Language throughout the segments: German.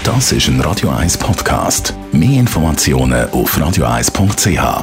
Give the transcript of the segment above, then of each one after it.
Das ist ein Radio 1 Podcast. Mehr Informationen auf radio1.ch.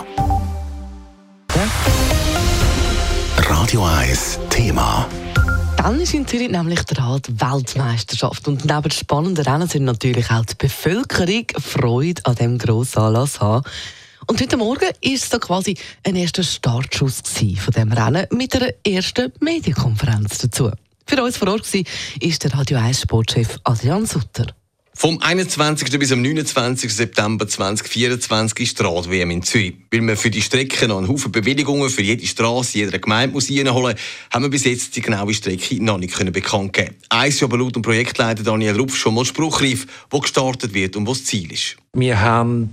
Radio 1 Thema. Dann ist in Zürich nämlich die Rad-Weltmeisterschaft. Und neben spannenden Rennen sind natürlich auch die Bevölkerung Freude an diesem grossen Anlass haben. Und heute Morgen war es so quasi ein erster Startschuss von diesem Rennen mit einer ersten Medienkonferenz dazu. Für uns vor Ort war der Radio 1 Sportchef Adrian Sutter. Vom 21. bis am 29. September 2024 ist die Rad-WM in Zürich. Weil wir für die Strecke noch einen Haufen Bewilligungen für jede Strasse, jeder Gemeinde muss reinholen, haben wir bis jetzt die genaue Strecke noch nicht bekannt geben. Eins ist aber laut dem Projektleiter Daniel Rupf schon mal spruchreif, wo gestartet wird und wo das Ziel ist. Wir haben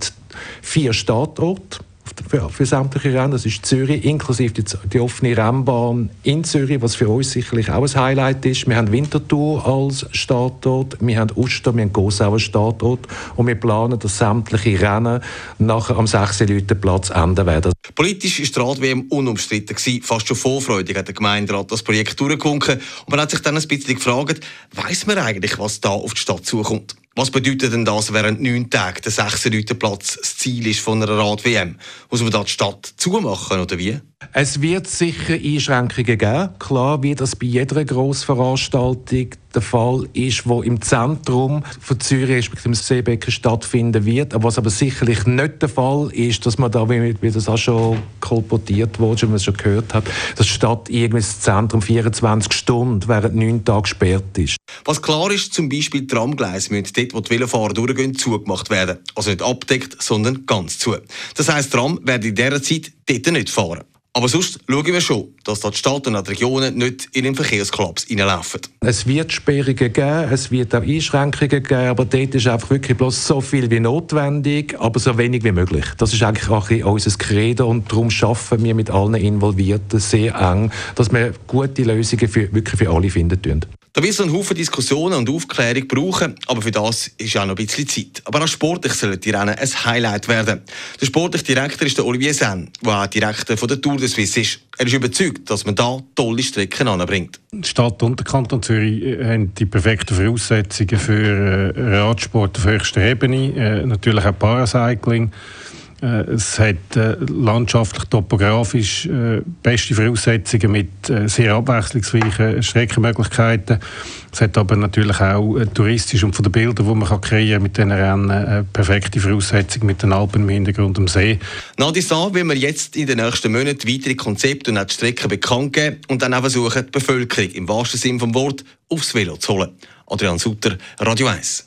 4 Startorte für sämtliche Rennen. Das ist Zürich, inklusive die offene Rennbahn in Zürich, was für uns sicherlich auch ein Highlight ist. Wir haben Winterthur als Startort, wir haben Uster, wir haben Gossau als Startort und wir planen, dass sämtliche Rennen nachher am 6. Platz enden werden. Politisch war die Rad-WM unumstritten gewesen. Fast schon vorfreudig hat der Gemeinderat das Projekt durchgewunken. Und man hat sich dann ein bisschen gefragt, weiss man eigentlich, was da auf die Stadt zukommt? Was bedeutet denn das, während 9 Tagen der 6. Platz das Ziel ist von einer Rad-WM? Muss man da die Stadt zumachen, oder wie? Es wird sicher Einschränkungen geben. Klar, wie das bei jeder Grossveranstaltung der Fall ist, wo im Zentrum von Zürich respektive im Seebecken stattfinden wird. Was aber sicherlich nicht der Fall ist, dass man da, wie das auch schon kolportiert wurde, wie man es schon gehört hat, dass die Stadt irgendwie das Zentrum 24 Stunden während 9 Tagen gesperrt ist. Was klar ist, zum Beispiel die Tramgleise müssen dort, wo die Velofahrer durchgehen, zugemacht werden. Also nicht abdeckt, sondern ganz zu. Das heisst, Tram werden in dieser Zeit dort nicht fahren. Aber sonst schauen wir schon, dass die Stadt und die Regionen nicht in den Verkehrskollaps reinlaufen. Es wird Sperrungen geben, es wird auch Einschränkungen geben, aber dort ist einfach wirklich bloß so viel wie notwendig, aber so wenig wie möglich. Das ist eigentlich auch unser Credo und darum arbeiten wir mit allen Involvierten sehr eng, dass wir gute Lösungen wirklich für alle finden. Da wird es einen Haufen Diskussionen und Aufklärung brauchen, aber für das ist auch noch ein bisschen Zeit. Aber auch sportlich sollen die Rennen ein Highlight werden. Der sportliche Direktor ist der Olivier Sen, der auch Direktor von der Tour de Suisse ist. Er ist überzeugt, dass man da tolle Strecken anbringt. Die Stadt und der Kanton Zürich haben die perfekten Voraussetzungen für Radsport auf höchster Ebene, natürlich auch Paracycling. Es hat landschaftlich, topografisch beste Voraussetzungen mit sehr abwechslungsreichen Streckenmöglichkeiten. Es hat aber natürlich auch touristisch und von den Bildern, die man kreieren kann mit diesen Rennen, perfekte Voraussetzungen mit den Alpen im Hintergrund am See. Nach dieser will wir jetzt in den nächsten Monaten weitere Konzepte und auch die Strecken bekannt geben und dann auch versuchen, die Bevölkerung im wahrsten Sinne des Wortes aufs Velo zu holen. Adrian Sutter, Radio 1.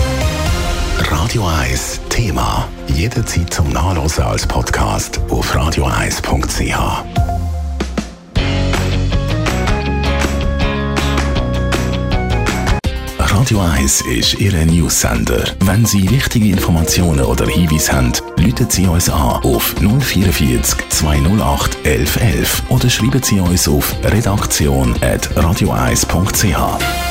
Radio 1 Thema. Jederzeit zum Nachlesen als Podcast auf radio1.ch. Radio 1 ist Ihr News-Sender. Wenn Sie wichtige Informationen oder Hinweise haben, rufen Sie uns an auf 044 208 1111 oder schreiben Sie uns auf redaktion@radio1.ch.